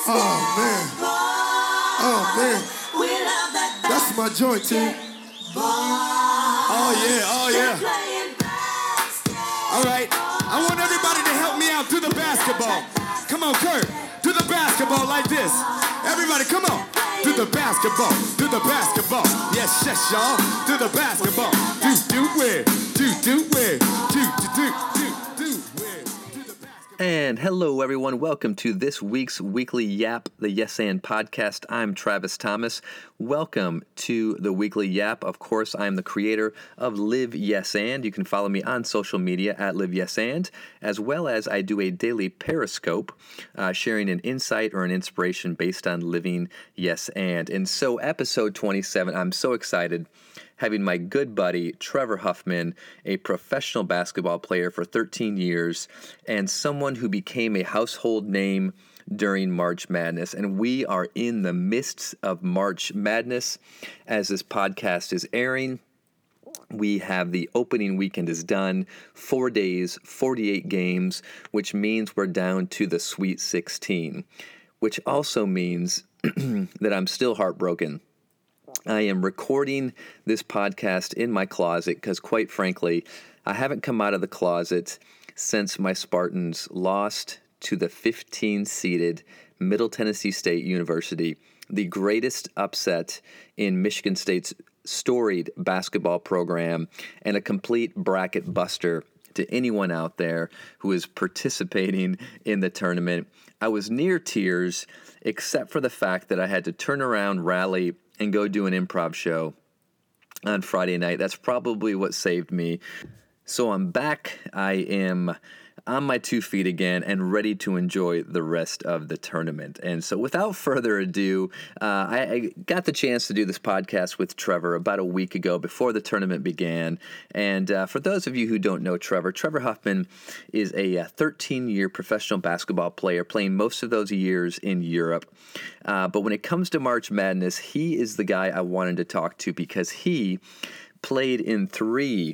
That's my joint, too. Oh, yeah. All right. I want everybody to help me out. Do the basketball. Come on, Kurt. Do the basketball like this. Everybody, come on. Do the basketball. Do the basketball. Yes, y'all. Do the basketball. Do it. Do it. And hello, everyone. Welcome to this week's Weekly Yap, the Yes and Podcast. I'm Travis Thomas. Welcome to the Weekly Yap. Of course, I'm the creator of Live Yes And. You can follow me on social media at Live Yes And, as well as I do a daily Periscope, sharing an insight or an inspiration based on living Yes And. And so, episode 27, I'm so excited. Having my good buddy, Trevor Huffman, a professional basketball player for 13 years, and someone who became a household name during March Madness. And we are in the midst of March Madness as this podcast is airing. We have the opening weekend is done, 4 days, 48 games, which means we're down to the Sweet 16, which also means that I'm still heartbroken. I am recording this podcast in my closet because, quite frankly, I haven't come out of the closet since my Spartans lost to the 15-seeded Middle Tennessee State University, the greatest upset in Michigan State's storied basketball program and a complete bracket buster to anyone out there who is participating in the tournament. I was near tears, except for the fact that I had to turn around, rally, and go do an improv show on Friday night. That's probably what saved me. So I'm back. I am on my 2 feet again and ready to enjoy the rest of the tournament. And so without further ado, I got the chance to do this podcast with Trevor about a week ago before the tournament began. And for those of you who don't know Trevor Huffman is a 13-year professional basketball player, playing most of those years in Europe. But when it comes to March Madness, he is the guy I wanted to talk to because he played in 3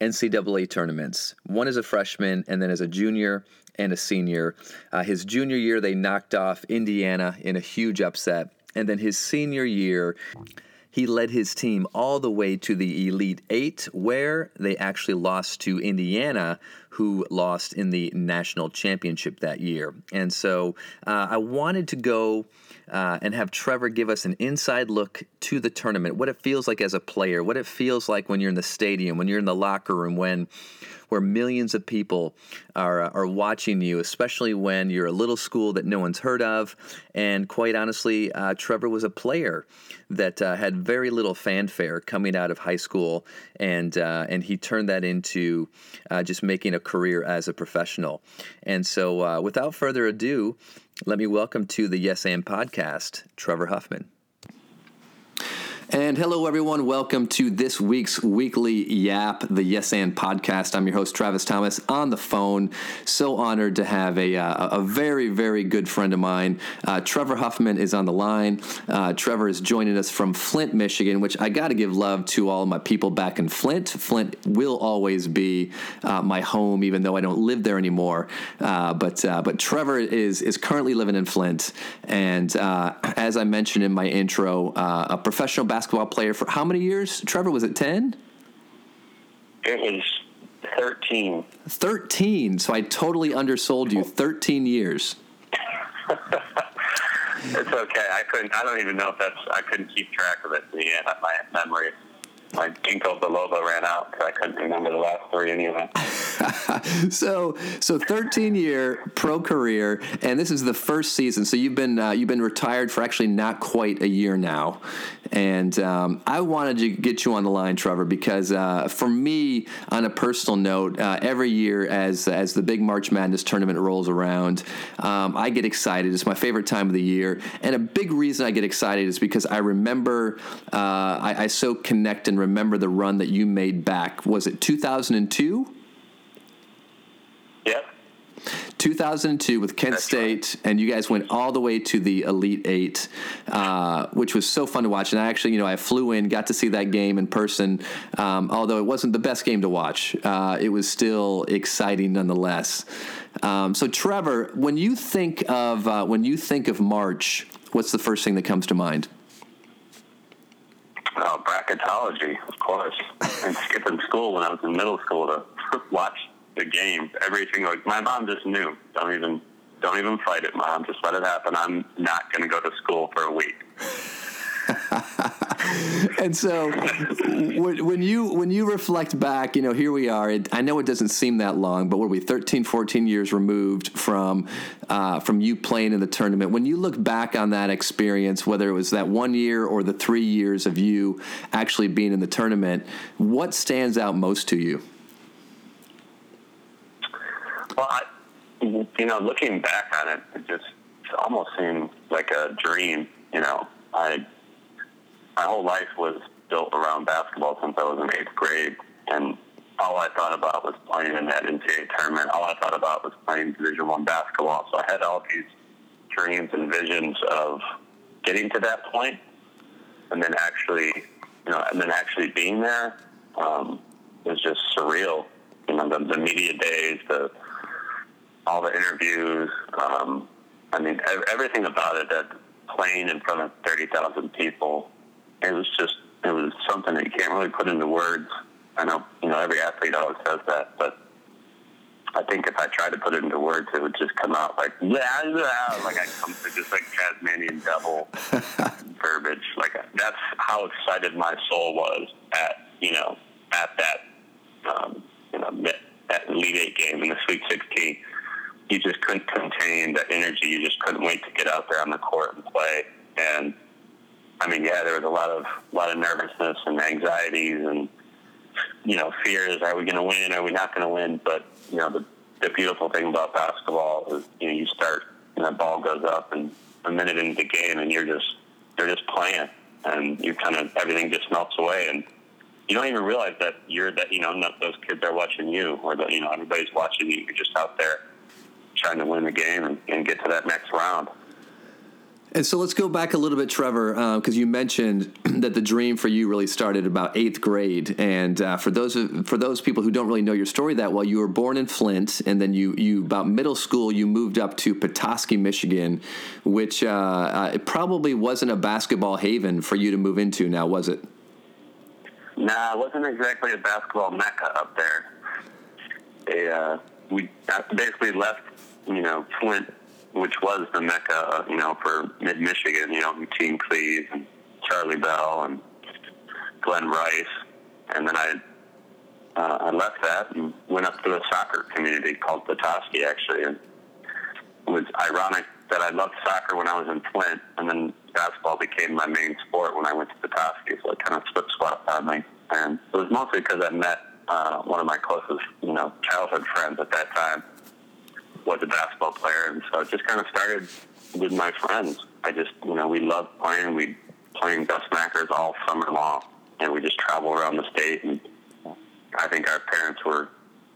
NCAA tournaments, one as a freshman and then as a junior and a senior. His junior year, they knocked off Indiana in a huge upset. And then his senior year, he led his team all the way to the Elite Eight, where they actually lost to Indiana, who lost in the national championship that year. And so I wanted to go and have Trevor give us an inside look to the tournament, what it feels like as a player, what it feels like when you're in the stadium, when you're in the locker room, where millions of people are watching you, especially when you're a little school that no one's heard of. And quite honestly, Trevor was a player that had very little fanfare coming out of high school, and he turned that into just making a career as a professional. And so without further ado, let me welcome to the Yes and Podcast, Trevor Huffman. And hello, everyone. Welcome to this week's Weekly Yap, the Yes and Podcast. I'm your host, Travis Thomas, on the phone. So honored to have a very, very good friend of mine. Trevor Huffman is on the line. Trevor is joining us from Flint, Michigan, which I got to give love to all of my people back in Flint. Flint will always be my home, even though I don't live there anymore. But Trevor is currently living in Flint. And as I mentioned in my intro, a professional basketball player for how many years? Trevor, was it 10? It was 13. 13. So I totally undersold you. 13 years. It's okay. I don't even know if I couldn't keep track of it in the end. My memory, my Ginkgo biloba ran out, so I couldn't remember the last 3 anyway. So 13-year pro career, and this is the first season. So you've been retired for actually not quite a year now, and I wanted to get you on the line, Trevor, because for me, on a personal note, every year as the big March Madness tournament rolls around, I get excited. It's my favorite time of the year, and a big reason I get excited is because I remember I so connect and remember the run that you made back. Was it 2002? Yep. 2002 with Kent State, and you guys went all the way to the Elite Eight, which was so fun to watch. And I actually, I flew in, got to see that game in person. Although it wasn't the best game to watch, it was still exciting nonetheless. So, Trevor, when you think of March, what's the first thing that comes to mind? Oh, bracketology, of course. And skipping school when I was in middle school to watch the game. My mom just knew. Don't even fight it, Mom. Just let it happen. I'm not going to go to school for a week. And so when you reflect back, here we are. I know it doesn't seem that long, but what are we, 13, 14 years removed from you playing in the tournament. When you look back on that experience, whether it was that 1 year or the 3 years of you actually being in the tournament, what stands out most to you? Well, looking back on it, it almost seemed like a dream. My whole life was built around basketball since I was in 8th grade, and all I thought about was playing in that NCAA tournament. All I thought about was playing Division I basketball. So I had all these dreams and visions of getting to that point, and then actually being there was just surreal. The media days, all the interviews. Everything about it. That playing in front of 30,000 people. It was something that you can't really put into words. I know, every athlete always says that, but I think if I tried to put it into words, it would just come out like, blah, blah, like I come to just like Tasmanian devil verbiage. Like that's how excited my soul was at that Elite Eight game in the Sweet 16. You just couldn't contain that energy. You just couldn't wait to get out there on the court and play. And there was a lot of nervousness and anxieties and, fears. Are we going to win? Are we not going to win? But, the beautiful thing about basketball is, you start and the ball goes up and a minute into the game and they're just playing and you everything just melts away. And you don't even realize that those kids are watching you or that, everybody's watching you. You're just out there trying to win the game and get to that next round. And so let's go back a little bit, Trevor, because you mentioned that the dream for you really started about 8th grade. And for those people who don't really know your story that well, you were born in Flint, and then you about middle school you moved up to Petoskey, Michigan, which it probably wasn't a basketball haven for you to move into. Now, was it? Nah, it wasn't exactly a basketball mecca up there. We basically left, Flint, which was the mecca, for mid-Michigan, Team Cleves and Charlie Bell and Glenn Rice. And then I left that and went up to a soccer community called Petoskey, actually. And it was ironic that I loved soccer when I was in Flint, and then basketball became my main sport when I went to Petoskey, so it kind of flip-flopped on me. And it was mostly because I met one of my closest, childhood friends at that time was a basketball player, and so it just kind of started with my friends. I just, we loved playing. We playing Dustmackers all summer long, and we just travel around the state. And I think our parents were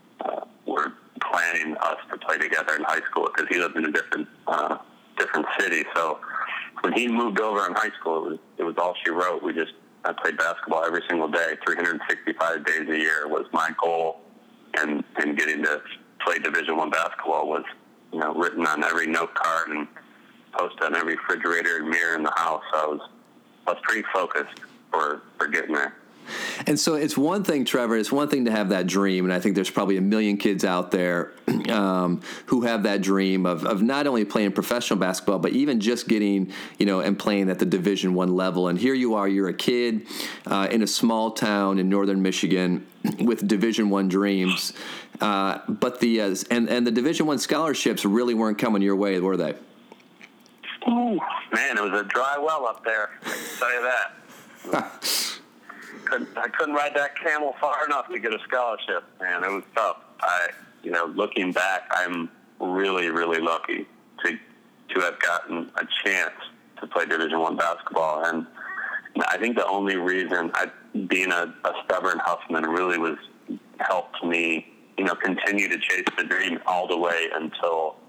planning us to play together in high school because he lived in a different city. So when he moved over in high school, it was all she wrote. I played basketball every single day, 365 days a year was my goal, and getting to play Division I basketball was, written on every note card and posted on every refrigerator and mirror in the house. So I was pretty focused for getting there. And so it's one thing, Trevor, it's one thing to have that dream, and I think there's probably a million kids out there who have that dream of not only playing professional basketball, but even just getting, and playing at the Division I level. And here you are, you're a kid in a small town in northern Michigan with Division I dreams, but the Division I scholarships really weren't coming your way, were they? Ooh, man, it was a dry well up there, I can tell you that. I couldn't ride that camel far enough to get a scholarship, man. It was tough. Looking back, I'm really, really lucky to have gotten a chance to play Division I basketball. And I think the only reason being a stubborn Huffman really helped me, continue to chase the dream all the way until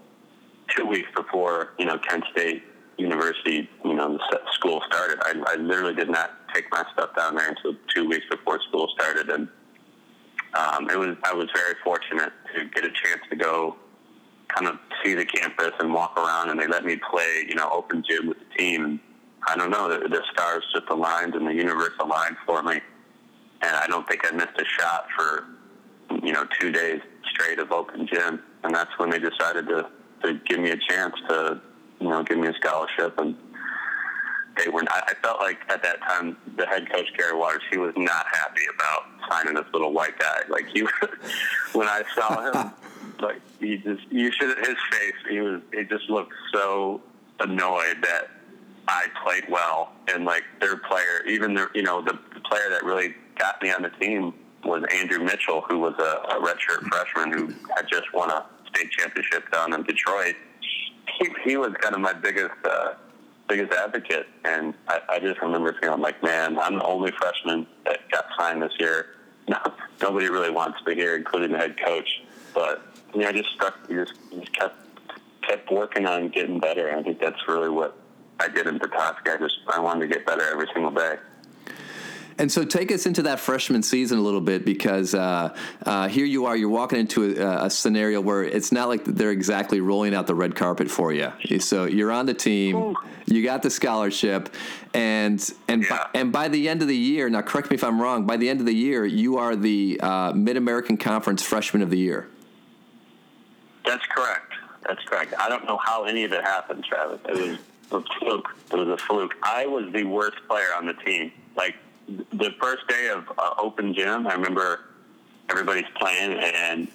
2 weeks before, Kent State University, the school started. I literally did not take my stuff down there until 2 weeks before school started. And I was very fortunate to get a chance to go kind of see the campus and walk around, and they let me play, open gym with the team. I don't know, the stars just aligned and the universe aligned for me. And I don't think I missed a shot for, 2 days straight of open gym. And that's when they decided to give me a chance to, give me a scholarship. And they were. I felt like at that time, the head coach, Gary Waters, he was not happy about signing this little white guy. Like when I saw him, like his face, he just looked so annoyed that I played well, and like their player, even the player that really got me on the team was Andrew Mitchell, who was a redshirt freshman who had just won a state championship down in Detroit. He was kind of my biggest advocate, and I just remember feeling like, man, I'm the only freshman that got signed this year. Nobody really wants me here, including the head coach. But I just kept working on getting better. And I think that's really what I did in Petoskey. I wanted to get better every single day. And so take us into that freshman season a little bit, because here you are, you're walking into a scenario where it's not like they're exactly rolling out the red carpet for you. So you're on the team, you got the scholarship, and by the end of the year, now correct me if I'm wrong, by the end of the year, you are the Mid-American Conference Freshman of the Year. That's correct. I don't know how any of it happened, Travis. It was a fluke. I was the worst player on the team. Like, the first day of open gym, I remember everybody's playing, and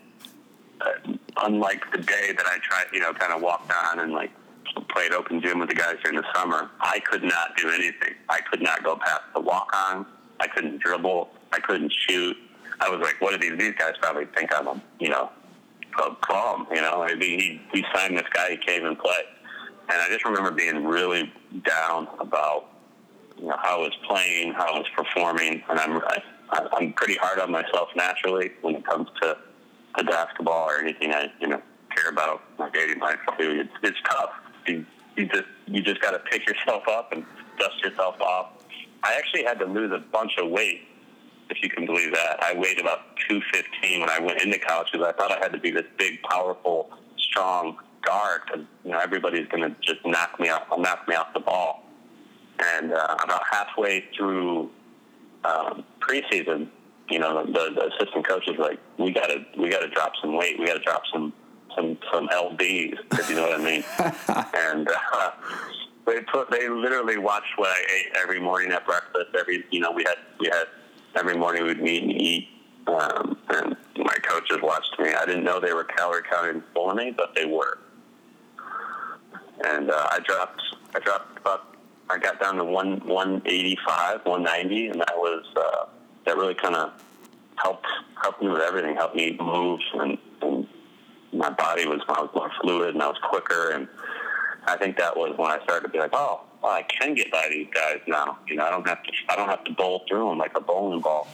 unlike the day that I tried, kind of walked on and like played open gym with the guys during the summer, I could not do anything. I could not go past the walk-on. I couldn't dribble. I couldn't shoot. I was like, what do these guys probably think I'm a, bum, he signed this guy, he came and played. And I just remember being really down about how I was playing, how I was performing, and I'm pretty hard on myself naturally when it comes to basketball or anything I care about my dating life too. It's tough. You just got to pick yourself up and dust yourself off. I actually had to lose a bunch of weight, if you can believe that. I weighed about 215 when I went into college because I thought I had to be this big, powerful, strong guard because everybody's going to just knock me off the ball. And about halfway through preseason, the assistant coach was like, "We gotta drop some weight. We gotta drop some lbs, if you know what I mean." And they literally watched what I ate every morning at breakfast. We had every morning we'd meet and eat. And my coaches watched me. I didn't know they were calorie counting for me, but they were. And I dropped about. I got down to 185, 190, and that really kind of helped me with everything. Helped me move, and my body I was more fluid, and I was quicker. And I think that was when I started to be like, oh, well, I can get by these guys now. I don't have to bowl through them like a bowling ball.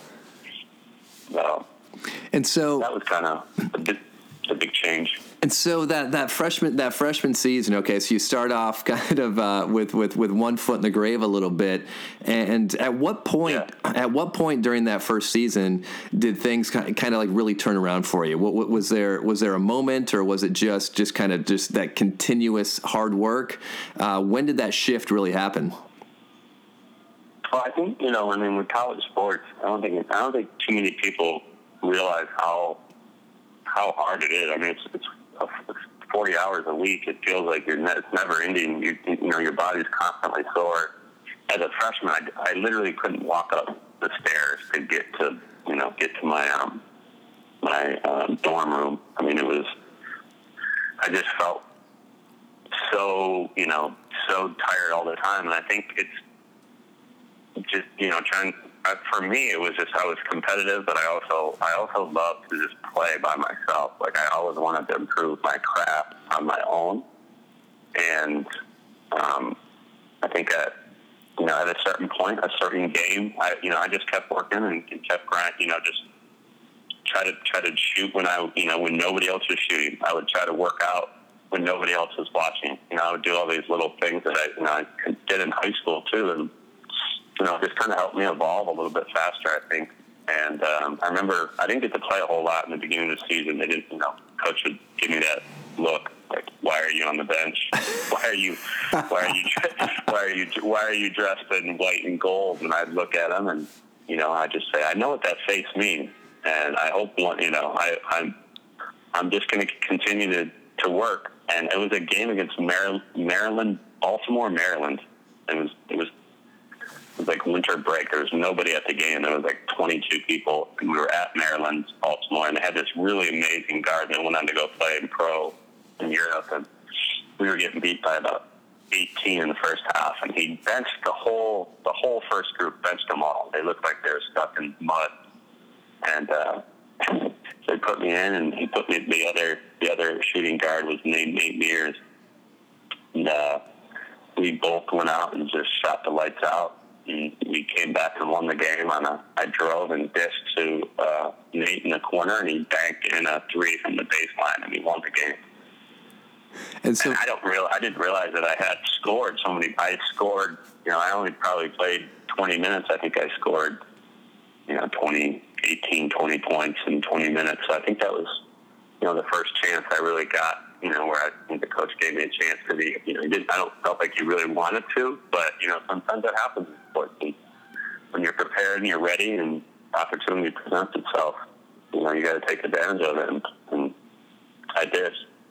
And so that was kind of a big change. And so that freshman season, okay, so you start off kind of with 1 foot in the grave a little bit, and at what point during that first season did things kind of like really turn around for you? What was there a moment, or was it just that continuous hard work? When did that shift really happen? Well, I think with college sports, I don't think too many people realize how hard it is. I mean, it's 40 hours a week. It feels like it's never ending. Your body's constantly sore. As a freshman, I literally couldn't walk up the stairs to get to my dorm room. I mean, I just felt so tired all the time. And I think it's just, for me, it was just I was competitive, but I also loved to just play by myself. Like I always wanted to improve my craft on my own, and I think at a certain point, a certain game, I just kept working and kept grinding. Just try to shoot when when nobody else was shooting. I would try to work out when nobody else was watching. I would do all these little things that I did in high school too, and just kind of helped me evolve a little bit faster, I think. And I remember I didn't get to play a whole lot in the beginning of the season. They didn't, coach would give me that look like, "Why are you on the bench? Why are you dressed in white and gold?" And I'd look at them, and I just say, "I know what that face means, and I hope I'm just going to continue to work." And it was a game against Maryland, Baltimore, Maryland. It was like winter break. There was nobody at the game. There was like 22 people. And we were at Maryland, Baltimore, and they had this really amazing guard that went on to go play in pro in Europe. And we were getting beat by about 18 in the first half. And he benched the whole first group, benched them all. They looked like they were stuck in mud. And so he put me in, and he put me the other shooting guard was named Nate Mears. And we both went out and just shot the lights out. And we came back and won the game I drove and dished to Nate in the corner, and he banked in a three from the baseline, and we won the game. And so I didn't realize that I had scored so many. I scored, I only probably played 20 minutes. I think I scored, 18, 20 points in 20 minutes. So I think that was, the first chance I really got, where I think the coach gave me a chance to be, I don't felt like you really wanted to, but, sometimes that happens in sports. And when you're prepared and you're ready and opportunity presents itself, you got to take advantage of it. And I did.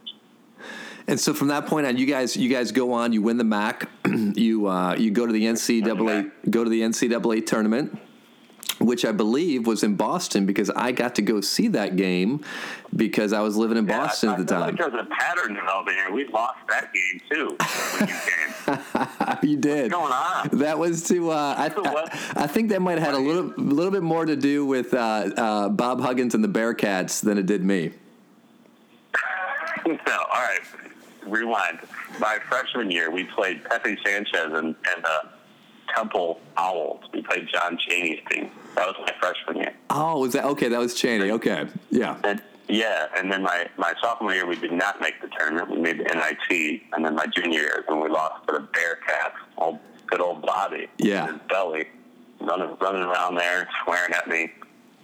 And so from that point on, you guys go on, you win the MAC, you go to the NCAA tournament, which I believe was in Boston, because I got to go see that game because I was living in Boston at the time. I feel like there's a pattern developing here. We lost that game too when you came. You did. What's going on? That was to I think that might have had a little bit more to do with Bob Huggins and the Bearcats than it did me. No, all right. Rewind. My freshman year, we played Pepe Sanchez and Temple Owls. We played John Chaney's team. That was my freshman year. Oh, was that okay? That was Chaney. Okay, yeah. And then my sophomore year, we did not make the tournament. We made the NIT, and then my junior year, when we lost to the Bearcats, good old Bobby, his belly, running around there, swearing at me.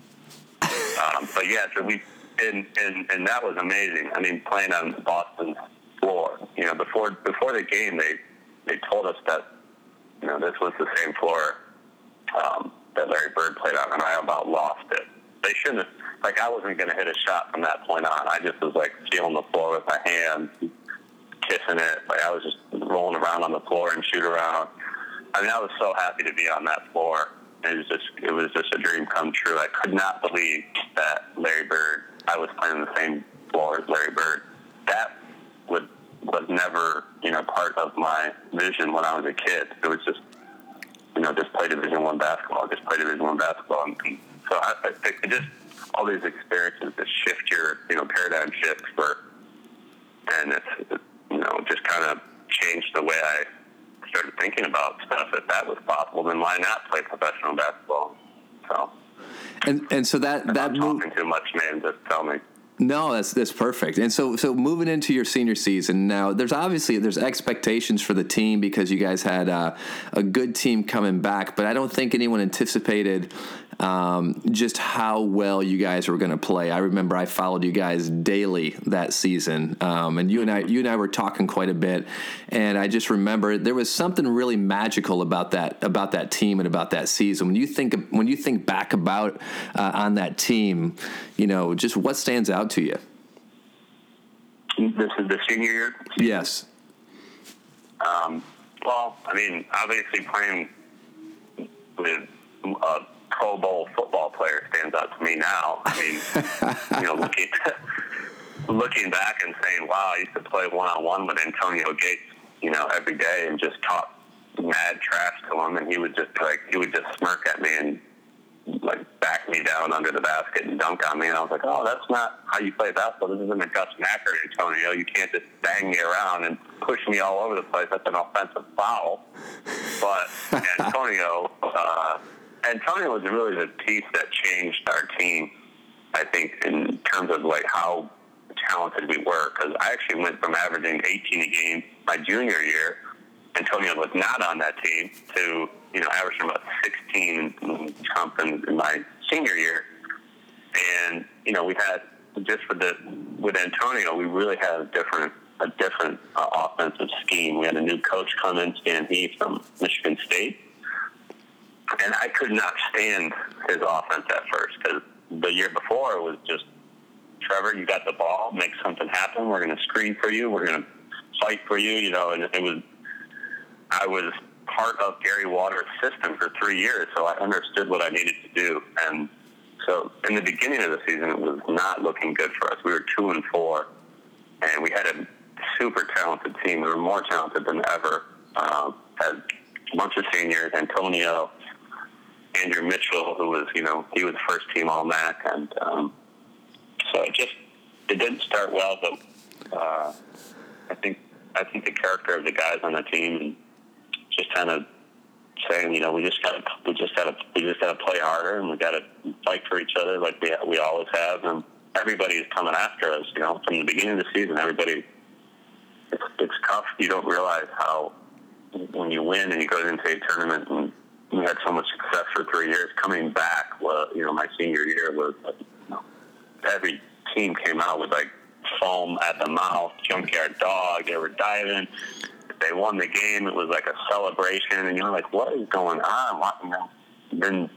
But yeah, so and that was amazing. I mean, playing on Boston's floor. Before the game, they told us that this was the same floor that Larry Bird played on, and I about lost it. They shouldn't have. Like, I wasn't going to hit a shot from that point on. I just was, like, feeling the floor with my hands, kissing it. Like, I was just rolling around on the floor and shoot around. I mean, I was so happy to be on that floor. It was just a dream come true. I could not believe that Larry Bird, I was playing the same floor as Larry Bird. That was never, part of my vision when I was a kid. It was just, just play Division I basketball, And so I just, all these experiences that shift your, paradigm shift and it's just kind of changed the way I started thinking about stuff. If that was possible, then why not play professional basketball? So, and so that I'm talking too much, man. Just tell me. No, that's perfect. And so moving into your senior season now, there's expectations for the team because you guys had a good team coming back, but I don't think anyone anticipated just how well you guys were going to play. I remember I followed you guys daily that season, and you and I were talking quite a bit, and I just remember there was something really magical about that team and about that season. When you think back about on that team, just what stands out to you? This is the senior year? Yes. Well, I mean, obviously playing with a Pro Bowl football player stands out to me now. I mean, looking back and saying, wow, I used to play one-on-one with Antonio Gates, every day and just talk mad trash to him, and he would just smirk at me and back me down under the basket and dunk on me, and I was like, oh, that's not how you play basketball. This isn't a Gus Macker, Antonio. You can't just bang me around and push me all over the place. That's an offensive foul. But Antonio was really the piece that changed our team, I think, in terms of how talented we were, because I actually went from averaging 18 a game my junior year, Antonio was not on that team, to, averaging about 16 and something in my senior year. And, we had, just with Antonio, we really had a different offensive scheme. We had a new coach come in, Stan Heath from Michigan State. And I could not stand his offense at first, because the year before it was just, Trevor, you got the ball, make something happen. We're going to screen for you. We're going to fight for you, and I was part of Gary Waters' system for 3 years, so I understood what I needed to do. And so in the beginning of the season, it was not looking good for us. We were 2-4, and we had a super talented team. We were more talented than ever. Had a bunch of seniors, Antonio, Andrew Mitchell, who was, he was first team All-MAC, and so it didn't start well, but I think the character of the guys on the team, just kind of saying, we just got to play harder, and we got to fight for each other like we always have, and everybody's coming after us. From the beginning of the season, everybody. It's tough. You don't realize how, when you win and you go to the NCAA tournament, and we had so much success for 3 years. Coming back, my senior year was, every team came out with like foam at the mouth, junkyard dog. They were diving. If they won the game, it was like a celebration, and you're like, what is going on? Then,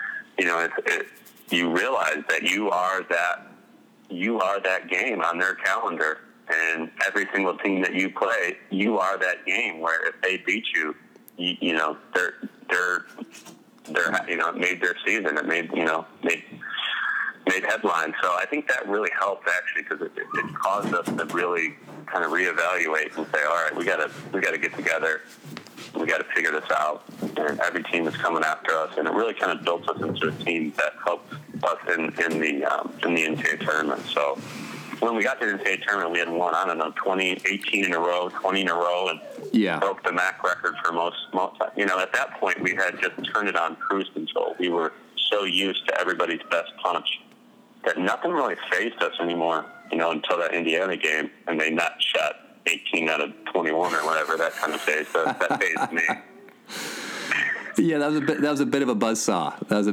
you realize that you are that game on their calendar, and every single team that you play, you are that game where if they beat you, they're it made their season. It made headlines. So I think that really helped, actually, because it caused us to really kind of reevaluate and say, all right, we got to get together. We got to figure this out. And every team is coming after us, and it really kind of built us into a team that helped us in the NCAA tournament. So when we got to the NCAA tournament, we had won, 18 in a row, 20 in a row, and broke the MAC record for most. At that point, we had just turned it on cruise control. We were so used to everybody's best punch that nothing really fazed us anymore, until that Indiana game, and they not shot 18 out of 21 or whatever, that kind of phase. So that phased me. Yeah, that was a bit of a buzzsaw.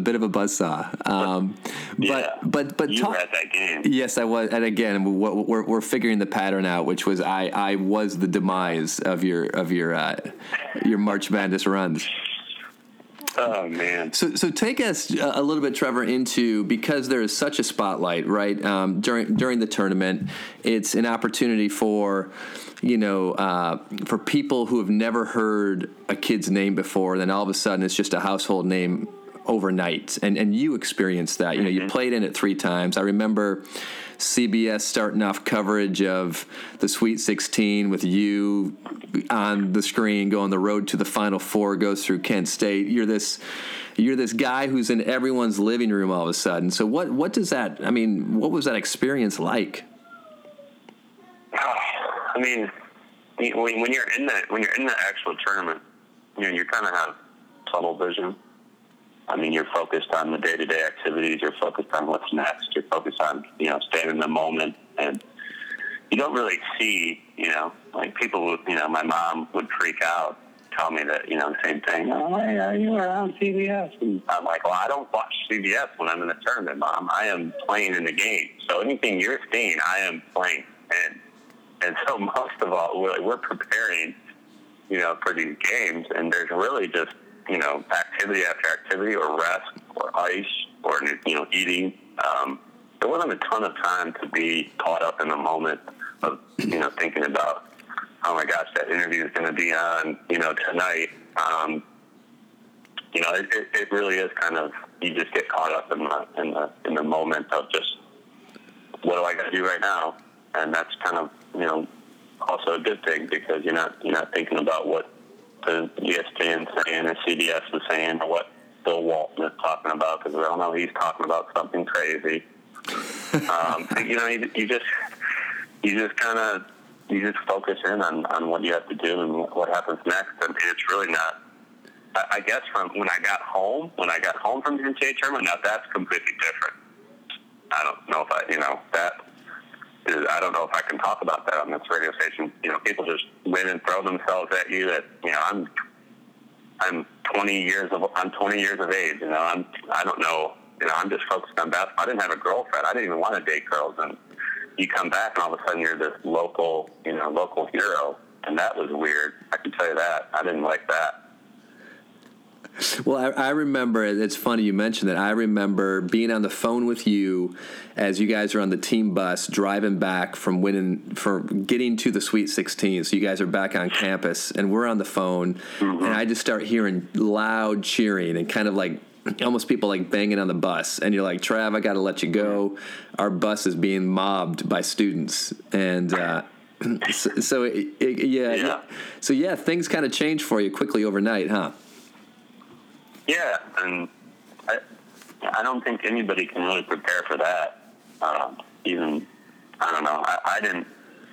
But you were at that game. Yes, I was. And again, we're figuring the pattern out, which was I was the demise of your March Madness runs. Oh man! So take us a little bit, Trevor, into, because there is such a spotlight, right? During the tournament, it's an opportunity for for people who have never heard a kid's name before. Then all of a sudden, it's just a household name overnight, and you experienced that. You played in it 3 times. I remember CBS starting off coverage of the Sweet 16 with you on the screen going, the road to the Final Four goes through Kent State. You're this guy who's in everyone's living room all of a sudden. So what does that, what was that experience like? When you're in the actual tournament, you kind of have tunnel vision. You're focused on the day-to-day activities. You're focused on what's next. You're focused on, staying in the moment. And you don't really see, like people would, my mom would freak out, tell me that, same thing. Oh, hey, you were on CBS. And I'm like, well, I don't watch CBS when I'm in the tournament, Mom. I am playing in the game. So anything you're seeing, I am playing. And so most of all, we're preparing, for these games. And there's really just, activity after activity, or rest, or ice, or, eating. There wasn't a ton of time to be caught up in the moment of, thinking about, oh my gosh, that interview is going to be on, tonight. It really is kind of, you just get caught up in the moment of just, what do I got to do right now? And that's kind of, also a good thing, because you're not thinking about what the ESPN saying or CBS is saying, or what Bill Walton is talking about, because we all know he's talking about something crazy. You just focus in on what you have to do and what happens next. And it's really not, I guess, from when I got home from the NCAA tournament, now that's completely different. I don't know if I don't know if I can talk about that on this radio station. People just win and throw themselves at you. I'm 20 years of age. I don't know. I'm just focused on basketball. I didn't have a girlfriend. I didn't even want to date girls. And you come back, and all of a sudden you're this local hero, and that was weird. I can tell you that. I didn't like that. Well, I remember, it's funny you mentioned that. I remember being on the phone with you as you guys are on the team bus driving back from getting to the Sweet 16. So you guys are back on campus, and we're on the phone, and I just start hearing loud cheering and kind of like almost people like banging on the bus. And you're like, Trav, I got to let you go. Our bus is being mobbed by students. And so things kind of changed for you quickly overnight, huh? Yeah, and I don't think anybody can really prepare for that. Even, I don't know. I didn't.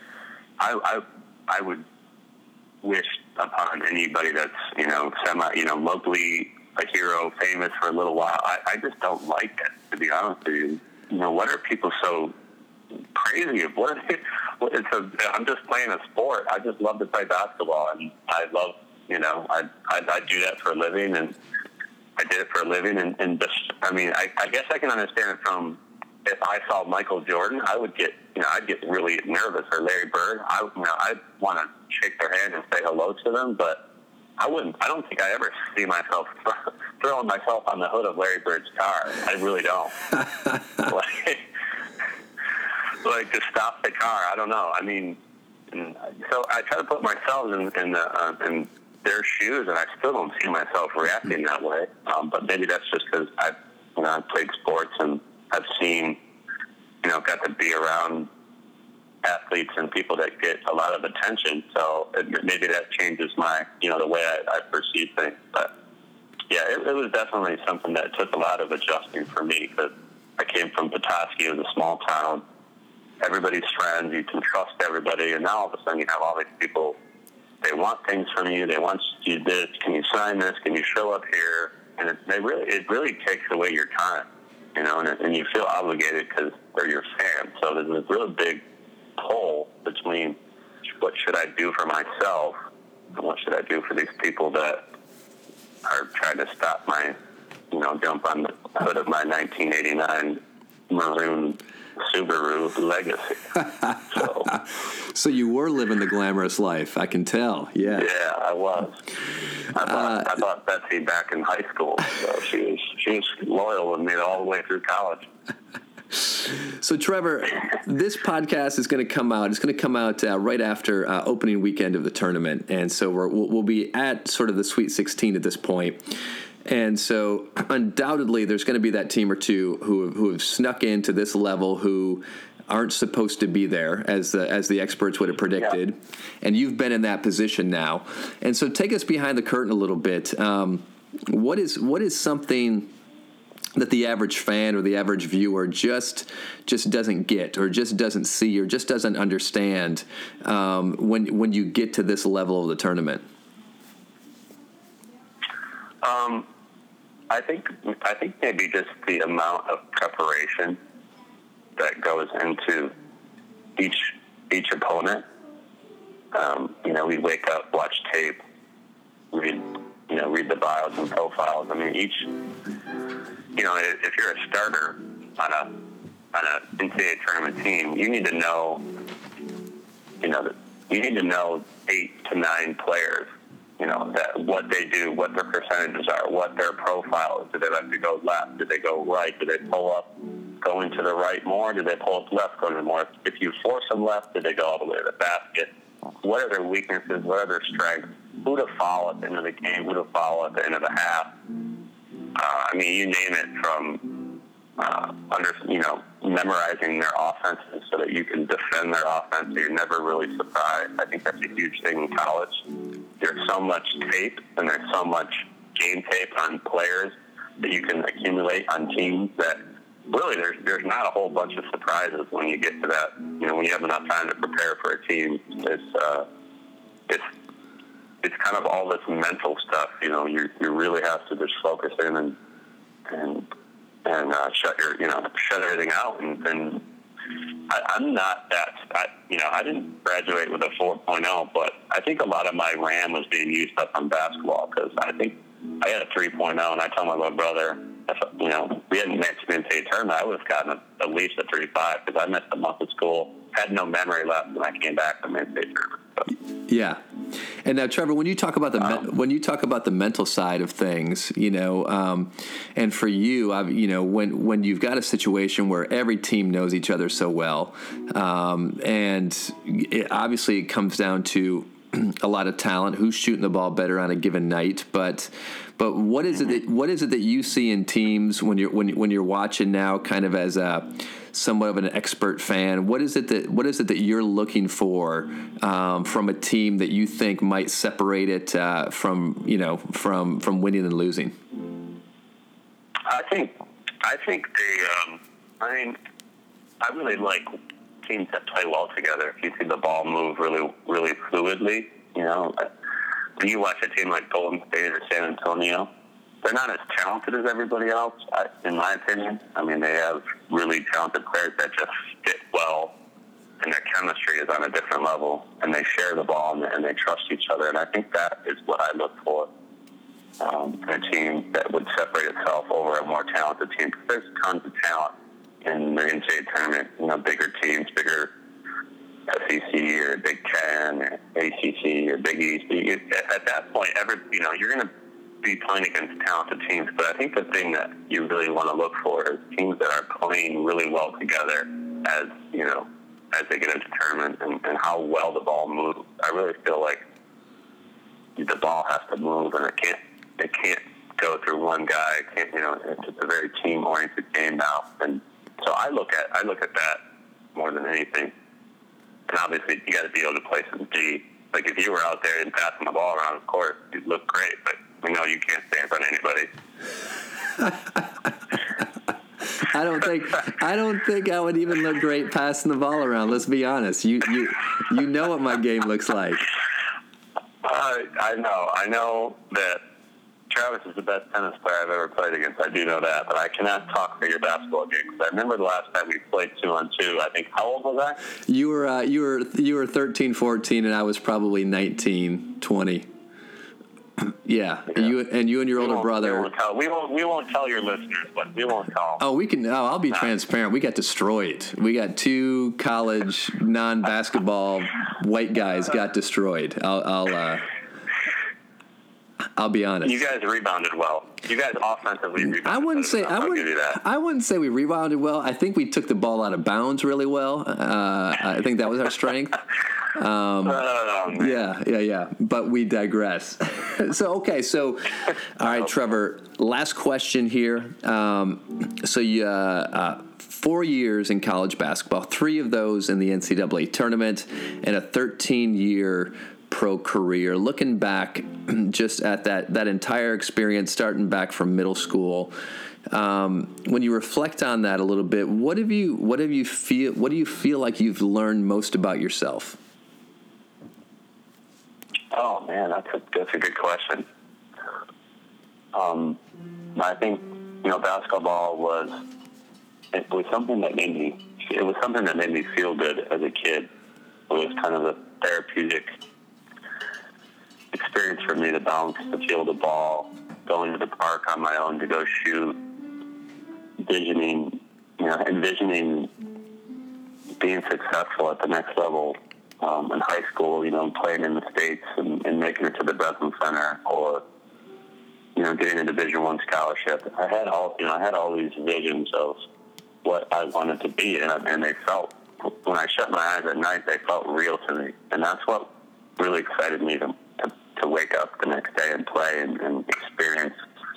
I would wish upon anybody that's locally a hero, famous for a little while. I just don't like it, to be honest with you. What are people so crazy of? I'm just playing a sport. I just love to play basketball, and I love. I do that for a living, and I did it for a living, and just, I guess I can understand it from, if I saw Michael Jordan, I'd get really nervous, or Larry Bird. I'd want to shake their hand and say hello to them, but I don't think I ever see myself throwing myself on the hood of Larry Bird's car. I really don't. like to stop the car. I don't know. So I try to put myself in their shoes, and I still don't see myself reacting that way. But maybe that's just because I've played sports, and I've seen, got to be around athletes and people that get a lot of attention. So maybe that changes my, the way I perceive things. But yeah, it was definitely something that took a lot of adjusting for me, because I came from Petoskey. It was a small town. Everybody's friends. You can trust everybody. And now all of a sudden you have all these people. They want things from you. They want you to do this. Can you sign this? Can you show up here? And it really takes away your time, and you feel obligated because they're your fans. So there's a really big pull between what should I do for myself and what should I do for these people that are trying to stop my, jump on the hood of my 1989 maroon Subaru Legacy. So you were living the glamorous life, I can tell. Yeah. Yeah, I was. I bought Betsy back in high school, so she was loyal with me all the way through college. So, Trevor, this podcast is going to come out. It's going to come out right after opening weekend of the tournament, and so we'll be at sort of the Sweet 16 at this point. And so undoubtedly there's going to be that team or two who have snuck into this level who aren't supposed to be there, as the experts would have predicted. Yeah. And you've been in that position now. And so take us behind the curtain a little bit. What is something that the average fan or the average viewer just doesn't get, or just doesn't see, or just doesn't understand when you get to this level of the tournament? I think maybe just the amount of preparation that goes into each opponent. We wake up, watch tape, read the bios and profiles. If you're a starter on a NCAA tournament team, you need to know 8 to 9 players. That what they do, what their percentages are, what their profile is. Do they like to go left? Do they go right? Do they pull up, go into the right more? Do they pull up left, go into more? If you force them left, do they go all the way to the basket? What are their weaknesses? What are their strengths? Who to follow at the end of the game? Who to follow at the end of the half? You name it, from memorizing their offenses so that you can defend their offense so you're never really surprised. I think that's a huge thing in college. There's so much tape and there's so much game tape on players that you can accumulate on teams that really there's not a whole bunch of surprises when you get to that. When you have enough time to prepare for a team, it's kind of all this mental stuff. You really have to just focus in and shut everything out and I'm not that, I didn't graduate with a 4.0, but I think a lot of my RAM was being used up on basketball because I think I had a 3.0, and I told my little brother, if, we hadn't made the NCAA tournament, I would have gotten at least a 3.5 because I missed a month of school, had no memory left when I came back from the NCAA tournament. So. Yeah. And now, Trevor, when you talk about the mental side of things, and for you, when you've got a situation where every team knows each other so well, and obviously it comes down to a lot of talent, who's shooting the ball better on a given night, but what is it that you see in teams when you're watching now, kind of as somewhat of an expert fan? What is it that you're looking for from a team that you think might separate it from winning and losing? I think I really like teams that play well together. If you see the ball move really, really fluidly, when you watch a team like Golden State or San Antonio, they're not as talented as everybody else, in my opinion. I mean, they have really talented players that just fit well, and their chemistry is on a different level, and they share the ball, and they trust each other. And I think that is what I look for in a team that would separate itself over a more talented team. Because there's tons of talent in the NCAA tournament, bigger teams, bigger SEC or Big Ten or ACC or Big East. At that point, you're going to be playing against talented teams. But I think the thing that you really want to look for is teams that are playing really well together as they get into tournament and how well the ball moves. I really feel like the ball has to move, and it can't go through one guy. It's a very team-oriented game now. And so I look at that more than anything. And obviously, you got to be able to play some D. Like, if you were out there and passing the ball around, of course, you'd look great. But we know you can't stay in front of anybody. I don't think I would even look great passing the ball around. Let's be honest. You know what my game looks like. I know that Travis is the best tennis player I've ever played against. I do know that, but I cannot talk for your basketball game. Because I remember the last time we played 2-on-2. I think, how old was I? You were 13, 14, and I was probably 19, 20. Yeah. You and your older brother. We won't tell your listeners, but we won't tell them. Oh, we can. Oh, I'll be transparent. We got destroyed. We got two college non-basketball white guys got destroyed. I'll be honest. You guys rebounded well. You guys offensively rebounded. I wouldn't say we rebounded well. I think we took the ball out of bounds really well. I think that was our strength. Yeah. But we digress. So all right, Trevor, last question here. So you 4 years in college basketball, 3 of those in the NCAA tournament, and a 13-year pro career. Looking back just at that entire experience, starting back from middle school, when you reflect on that a little bit, what do you feel like you've learned most about yourself? Oh man, that's a good question. I think basketball was something that made me feel good as a kid. It was kind of a therapeutic experience for me to bounce, to feel the ball, going to the park on my own to go shoot, envisioning being successful at the next level in high school, playing in the States and making it to the Breslin Center, or getting a Division I scholarship. I had all these visions of what I wanted to be, and they felt, when I shut my eyes at night, they felt real to me, and that's what really excited me to wake up the next day and play and experience,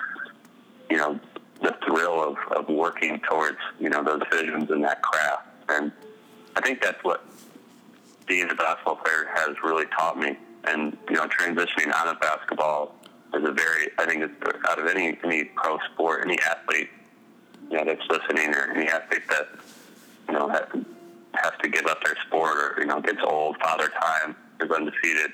the thrill of working towards, those visions and that craft. And I think that's what being a basketball player has really taught me. And, transitioning out of basketball is I think it's out of any pro sport, any athlete, that's listening, or any athlete that, has to give up their sport, or, gets old, father time, is undefeated.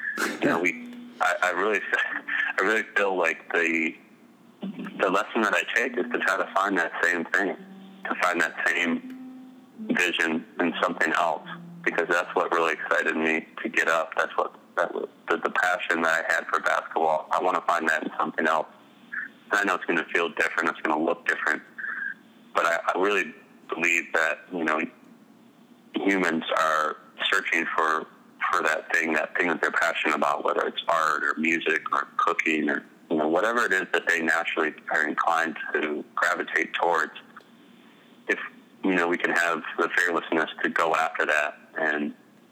I really feel like the lesson that I take is to try to find that same thing, to find that same vision in something else, because that's what really excited me to get up. That was the passion that I had for basketball. I want to find that in something else. And I know it's going to feel different. It's going to look different. But I really believe that, humans are searching for that thing that they're passionate about, whether it's art or music or cooking or, whatever it is that they naturally are inclined to gravitate towards. If, we can have the fearlessness to go after that and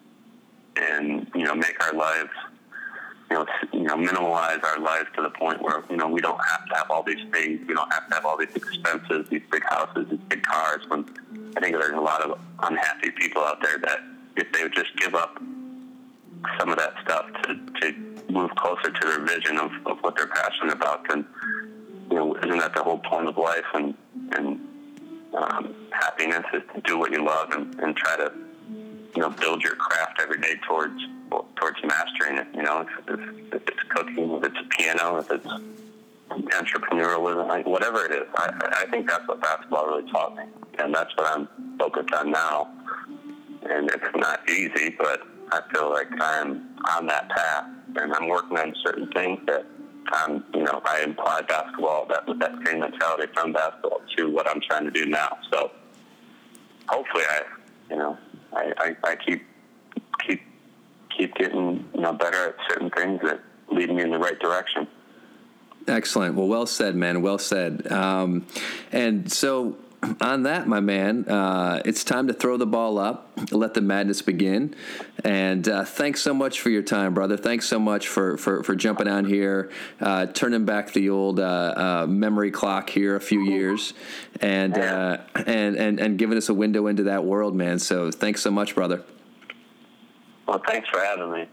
make our lives, minimalize our lives to the point where, we don't have to have all these things. We don't have to have all these expenses, these big houses, these big cars. When I think there's a lot of unhappy people out there that if they would just give up some of that stuff to move closer to their vision of what they're passionate about, then, isn't that the whole point of life? And happiness is to do what you love and try to, build your craft every day towards mastering it. If it's cooking, if it's piano, if it's entrepreneurialism, like whatever it is. I think that's what basketball really taught me, and that's what I'm focused on now. And it's not easy, but I feel like I'm on that path, and I'm working on certain things that I imply basketball, that with that same mentality from basketball to what I'm trying to do now. So hopefully I keep getting better at certain things that lead me in the right direction. Excellent. Well said, man. Well said. And so on that, my man, it's time to throw the ball up, let the madness begin. And thanks so much for your time, brother. Thanks so much for jumping on here, turning back the old memory clock here a few years, and giving us a window into that world, man. So thanks so much, brother. Well, thanks for having me.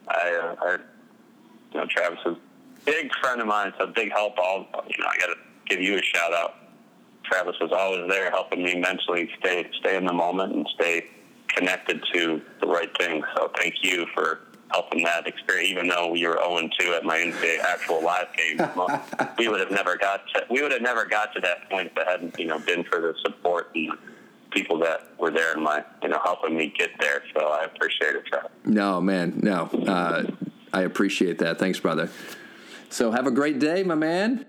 Travis is a big friend of mine, so big help. I got to give you a shout out. Travis was always there helping me mentally stay in the moment and stay connected to the right things. So thank you for helping that experience. Even though we were 0-2 at my NBA actual live game, we would have never got to that point if it hadn't been for the support and people that were there in my helping me get there. So I appreciate it, Travis. No, man, no. I appreciate that. Thanks, brother. So have a great day, my man.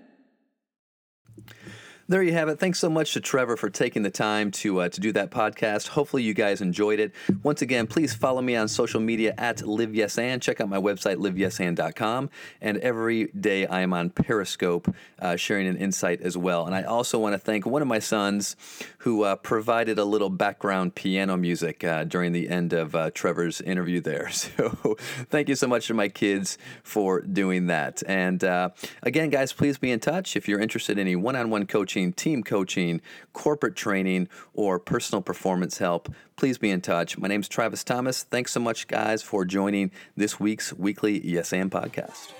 There you have it. Thanks so much to Trevor for taking the time to do that podcast. Hopefully you guys enjoyed it. Once again, please follow me on social media at LiveYesAnd. Check out my website, LiveYesAnd.com. And every day I am on Periscope sharing an insight as well. And I also want to thank one of my sons who provided a little background piano music during the end of Trevor's interview there. So thank you so much to my kids for doing that. And again, guys, please be in touch if you're interested in any one-on-one coaching, team coaching, corporate training, or personal performance help. Please be in touch. My name's Travis Thomas. Thanks so much, guys, for joining this week's weekly Yes and podcast.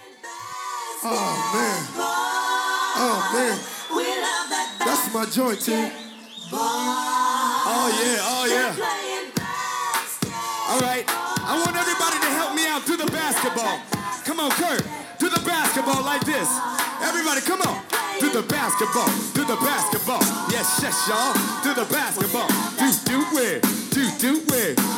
Oh, man. That's my joint, team. Oh, yeah. All right. I want everybody to help me out. Do the basketball. Come on, Kurt. Do the basketball like this. Everybody, come on. Do the basketball. Do the basketball. Yes, y'all. Do the basketball. Do it.